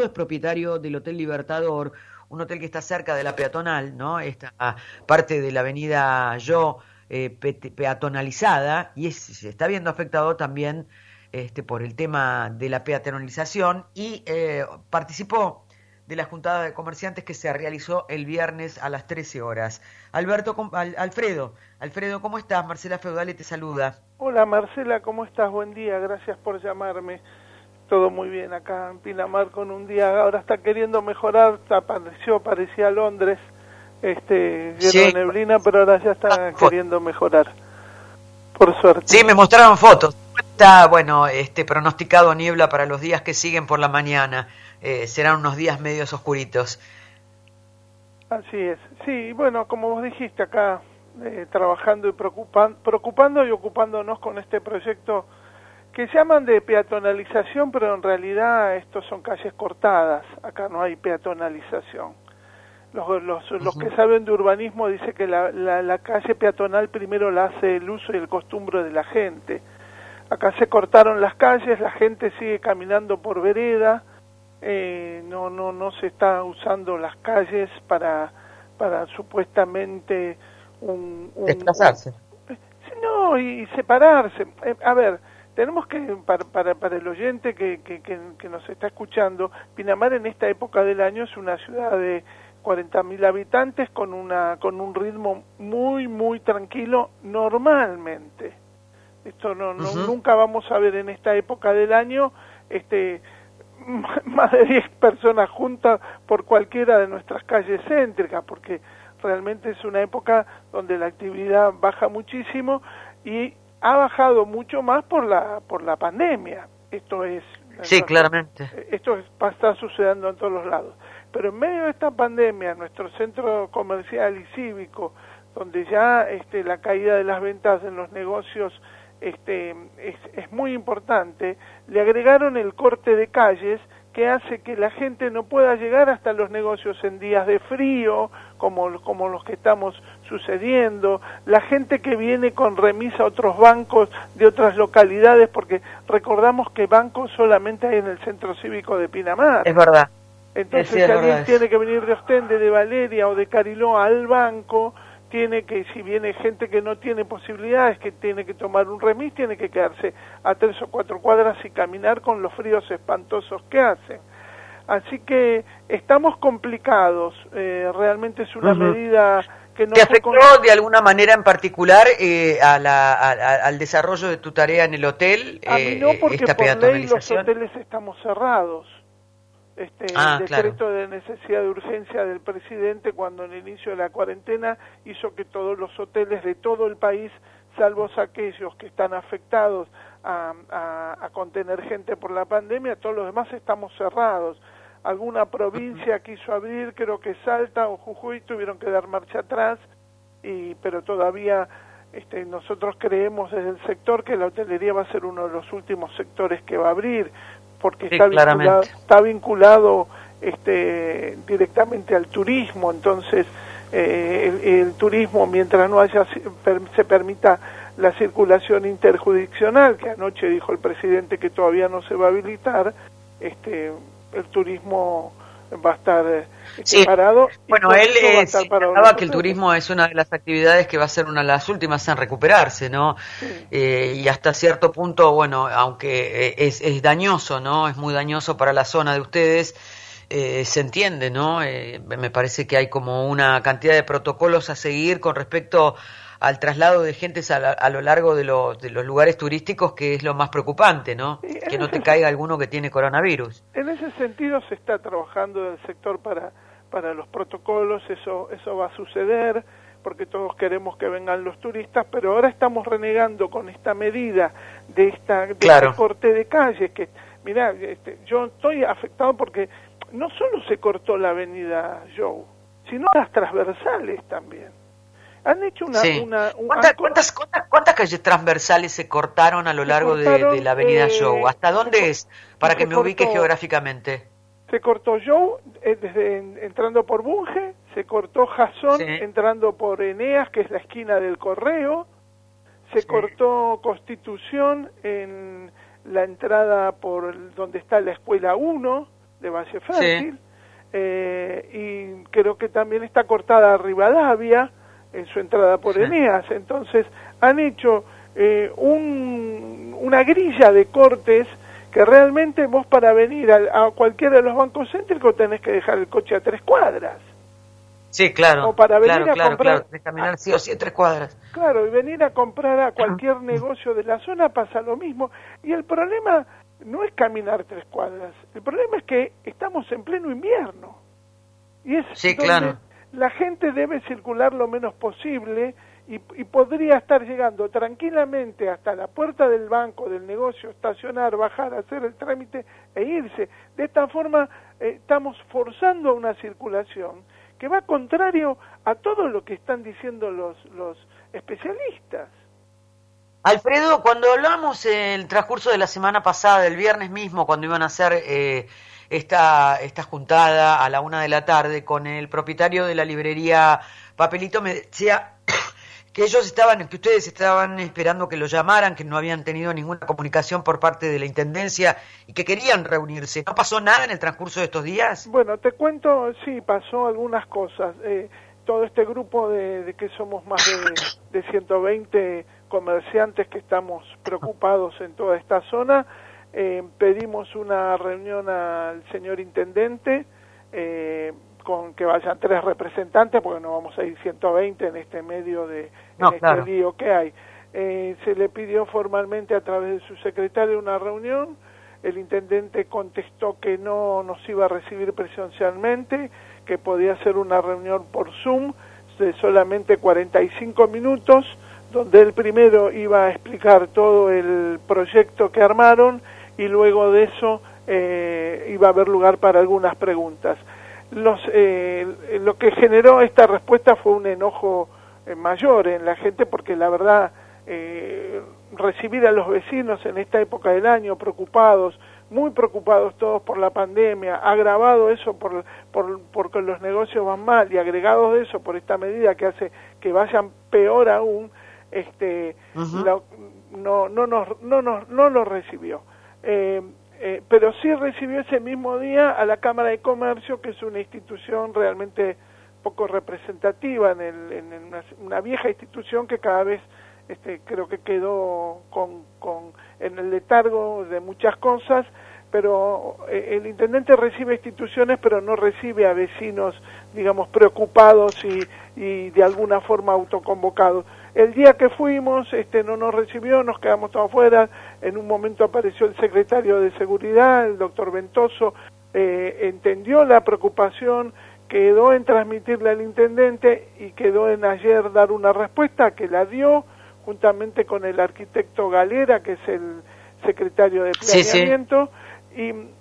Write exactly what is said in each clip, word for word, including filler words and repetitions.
Feudo es propietario del Hotel Libertador, un hotel que está cerca de la peatonal, ¿no? Esta parte de la avenida Yo eh, pe peatonalizada, y es, se está viendo afectado también este, por el tema de la peatonalización, y eh, participó de la juntada de comerciantes que se realizó el viernes a las trece horas. Alberto, Al, Alfredo, Alfredo, ¿cómo estás? Marcela Feudale te saluda. Hola Marcela, ¿cómo estás? Buen día, gracias por llamarme. Todo muy bien acá en Pinamar con un día, ahora está queriendo mejorar, apareció, parecía Londres, este, lleno Sí. de neblina, pero ahora ya está queriendo mejorar, por suerte. Sí, me mostraron fotos. Está, bueno, este, pronosticado niebla para los días que siguen por la mañana. Eh, serán unos días medios oscuritos. Así es. Sí, bueno, como vos dijiste acá, eh, trabajando y preocupan, preocupando y ocupándonos con este proyecto que llaman de peatonalización, pero en realidad estos son calles cortadas. Acá no hay peatonalización. Los, los, uh-huh. los que saben de urbanismo dicen que la, la, la calle peatonal primero la hace el uso y el costumbre de la gente. Acá se cortaron las calles, la gente sigue caminando por vereda. Eh, no no no se está usando las calles para para supuestamente un, un desplazarse un, no y, y separarse. Eh, a ver, tenemos que para para, para el oyente que, que, que, que nos está escuchando, Pinamar en esta época del año es una ciudad de cuarenta mil habitantes con una con un ritmo muy muy tranquilo normalmente. Esto no, no uh-huh. nunca vamos a ver en esta época del año este más de diez personas juntas por cualquiera de nuestras calles céntricas, porque realmente es una época donde la actividad baja muchísimo y ha bajado mucho más por la por la pandemia. Esto es sí, nuestro, claramente. Esto está sucediendo en todos los lados. Pero en medio de esta pandemia, nuestro centro comercial y cívico, donde ya este, la caída de las ventas en los negocios Este, es, es muy importante, le agregaron el corte de calles que hace que la gente no pueda llegar hasta los negocios en días de frío, como, como los que estamos sucediendo, la gente que viene con remisa a otros bancos de otras localidades, porque recordamos que bancos solamente hay en el centro cívico de Pinamar. Es verdad. Entonces, sí, si alguien verdad. tiene que venir de Ostende, de Valeria o de Cariló al banco, tiene que, si viene gente que no tiene posibilidades, que tiene que tomar un remis, tiene que quedarse a tres o cuatro cuadras y caminar con los fríos espantosos que hacen. Así que estamos complicados, eh, realmente es una uh-huh. medida que no... ¿Te afectó con... de alguna manera en particular eh, a la, a, a, al desarrollo de tu tarea en el hotel? A eh, mí no, porque esta por ley los hoteles estamos cerrados. Este, ah, el decreto claro. de necesidad de urgencia del presidente cuando en el inicio de la cuarentena hizo que todos los hoteles de todo el país, salvo aquellos que están afectados a, a, a contener gente por la pandemia, todos los demás estamos cerrados. Alguna provincia quiso abrir, creo que Salta o Jujuy, tuvieron que dar marcha atrás, y pero todavía este, nosotros creemos desde el sector que la hotelería va a ser uno de los últimos sectores que va a abrir, porque sí, está vinculado, está vinculado este, directamente al turismo. Entonces eh, el, el turismo, mientras no haya se permita la circulación interjurisdiccional, que anoche dijo el presidente que todavía no se va a habilitar, este, el turismo va a estar sí. parado. Bueno, él eh, señalaba que el turismo es una de las actividades que va a ser una de las últimas en recuperarse, ¿no? Sí. Eh, y hasta cierto punto, bueno, aunque es, es dañoso, ¿no? Es muy dañoso para la zona de ustedes, eh, se entiende, ¿no? Eh, me parece que hay como una cantidad de protocolos a seguir con respecto al traslado de gentes a, la, a lo largo de, lo, de los lugares turísticos, que es lo más preocupante, ¿no? Sí, que no te caiga alguno que tiene coronavirus. En ese sentido se está trabajando en el sector para, para los protocolos, eso, eso va a suceder, porque todos queremos que vengan los turistas, pero ahora estamos renegando con esta medida de, esta, de claro. este corte de calles, que, mirá, este, yo estoy afectado porque no solo se cortó la avenida Joe, sino las transversales también. Han hecho una... Sí. una un, ¿Cuántas, cuántas, cuántas, ¿Cuántas calles transversales se cortaron a lo largo cortaron, de, de la avenida eh, Joe? ¿Hasta dónde se, es? Para que me cortó, ubique geográficamente. Se cortó Joe eh, desde en, entrando por Bunge, se cortó Jasón sí. entrando por Eneas, que es la esquina del Correo, se sí. cortó Constitución en la entrada por donde está la Escuela uno, de Valle Fértil, sí. eh, y creo que también está cortada Rivadavia en su entrada por sí. Eneas. Entonces han hecho eh, un, una grilla de cortes que realmente vos para venir a, a cualquiera de los bancos céntricos tenés que dejar el coche a tres cuadras. Sí, claro. O para venir claro, a claro, comprar... Claro, de caminar sí o sí tres cuadras. Claro, y venir a comprar a cualquier negocio de la zona pasa lo mismo. Y el problema no es caminar tres cuadras. El problema es que estamos en pleno invierno. Y es sí, donde claro. la gente debe circular lo menos posible y, y podría estar llegando tranquilamente hasta la puerta del banco, del negocio, estacionar, bajar, hacer el trámite e irse. De esta forma eh, estamos forzando una circulación que va contrario a todo lo que están diciendo los, los especialistas. Alfredo, cuando hablamos en el transcurso de la semana pasada, el viernes mismo, cuando iban a hacer eh, esta, esta juntada a la una de la tarde con el propietario de la librería Papelito, me decía que ellos estaban, que ustedes estaban esperando que lo llamaran, que no habían tenido ninguna comunicación por parte de la Intendencia y que querían reunirse. ¿No pasó nada en el transcurso de estos días? Bueno, te cuento, sí, pasó algunas cosas. Eh, todo este grupo de, de que somos más de, de ciento veinte comerciantes que estamos preocupados en toda esta zona, eh, pedimos una reunión al señor Intendente, eh, con que vayan tres representantes, porque no vamos a ir ciento veinte en este medio de no, en este claro. lío que hay. Eh, se le pidió formalmente a través de su secretario una reunión, el intendente contestó que no nos iba a recibir presencialmente, que podía ser una reunión por Zoom de solamente cuarenta y cinco minutos, donde él primero iba a explicar todo el proyecto que armaron y luego de eso eh, iba a haber lugar para algunas preguntas. Los, eh, lo que generó esta respuesta fue un enojo eh, mayor en la gente, porque la verdad eh, recibir a los vecinos en esta época del año preocupados, muy preocupados todos por la pandemia, agravado eso por, por porque los negocios van mal y agregados de eso por esta medida que hace que vayan peor aún, este uh-huh. la, no no nos no nos no nos recibió. Eh, Eh, pero sí recibió ese mismo día a la Cámara de Comercio, que es una institución realmente poco representativa, en, el, en una, una vieja institución que cada vez este, creo que quedó con, con, en el letargo de muchas cosas, pero eh, el intendente recibe instituciones, pero no recibe a vecinos, digamos, preocupados y, y de alguna forma autoconvocados. El día que fuimos, este, no nos recibió, nos quedamos todos afuera. En un momento apareció el secretario de Seguridad, el doctor Ventoso, eh, entendió la preocupación, quedó en transmitirle al intendente y quedó en ayer dar una respuesta que la dio juntamente con el arquitecto Galera, que es el secretario de Planeamiento, sí, sí.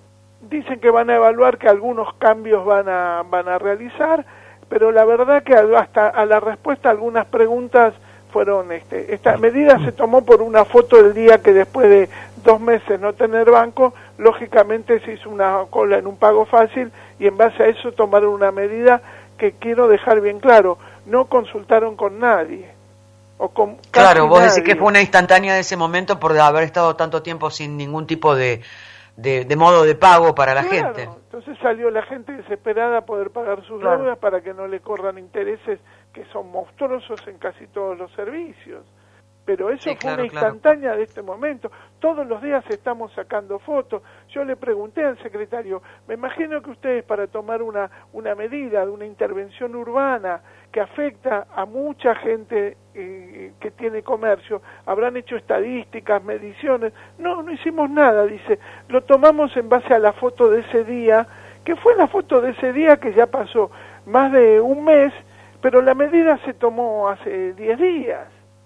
Y dicen que van a evaluar, que algunos cambios van a, van a realizar, pero la verdad que hasta a la respuesta a algunas preguntas fueron, este, esta medida se tomó por una foto del día que después de dos meses no tener banco, lógicamente se hizo una cola en un pago fácil y en base a eso tomaron una medida que quiero dejar bien claro, no consultaron con nadie. O con claro, vos nadie. Decís que fue una instantánea de ese momento por haber estado tanto tiempo sin ningún tipo de, de, de modo de pago para la claro, gente. Entonces salió la gente desesperada a poder pagar sus claro. deudas para que no le corran intereses que son monstruosos en casi todos los servicios. Pero eso sí, fue claro, una instantánea claro. de este momento. Todos los días estamos sacando fotos. Yo le pregunté al secretario, me imagino que ustedes para tomar una, una medida de una intervención urbana que afecta a mucha gente eh, que tiene comercio, habrán hecho estadísticas, mediciones. No, no hicimos nada, dice. Lo tomamos en base a la foto de ese día, que fue la foto de ese día que ya pasó más de un mes, pero la medida se tomó hace diez días.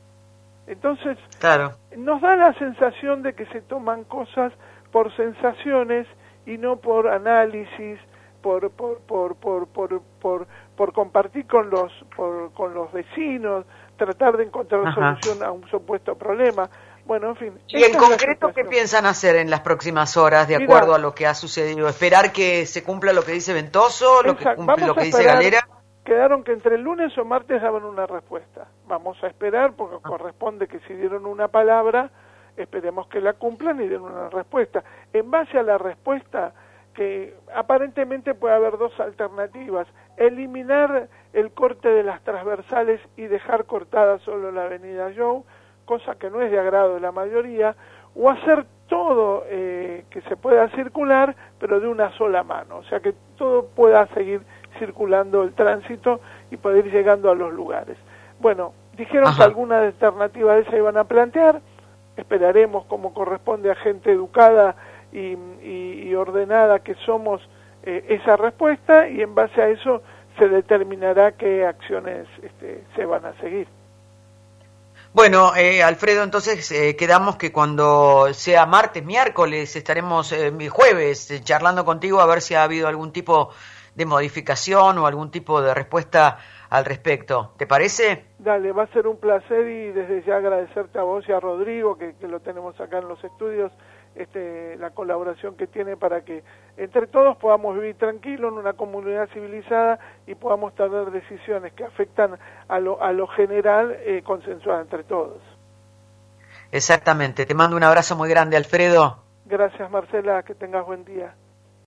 Entonces, claro. nos da la sensación de que se toman cosas por sensaciones y no por análisis, por por por por por por, por compartir con los por, con los vecinos, tratar de encontrar Ajá. solución a un supuesto problema. Bueno, en fin. ¿Y en concreto qué piensan hacer en las próximas horas, de Mirá, acuerdo a lo que ha sucedido? ¿Esperar que se cumpla lo que dice Ventoso, lo que cumple, lo que dice Galera? Quedaron que entre el lunes o martes daban una respuesta. Vamos a esperar, porque ah. corresponde que si dieron una palabra, esperemos que la cumplan y den una respuesta. En base a la respuesta, que aparentemente puede haber dos alternativas: eliminar el corte de las transversales y dejar cortada solo la avenida Joe, cosa que no es de agrado de la mayoría, o hacer todo eh, que se pueda circular, pero de una sola mano, o sea que todo pueda seguir circulando el tránsito y poder ir llegando a los lugares. Bueno, dijeron Ajá. que algunas alternativas de esas iban a plantear, esperaremos como corresponde a gente educada y, y, y ordenada que somos eh, esa respuesta, y en base a eso se determinará qué acciones este, se van a seguir. Bueno, eh, Alfredo, entonces eh, quedamos que cuando sea martes, miércoles, estaremos eh, jueves eh, charlando contigo a ver si ha habido algún tipo de modificación o algún tipo de respuesta al respecto. ¿Te parece? Dale, va a ser un placer, y desde ya agradecerte a vos y a Rodrigo, que, que lo tenemos acá en los estudios, este, la colaboración que tiene para que entre todos podamos vivir tranquilos en una comunidad civilizada y podamos tomar decisiones que afectan a lo, a lo general, eh, consensuadas entre todos. Exactamente. Te mando un abrazo muy grande, Alfredo. Gracias, Marcela, que tengas buen día.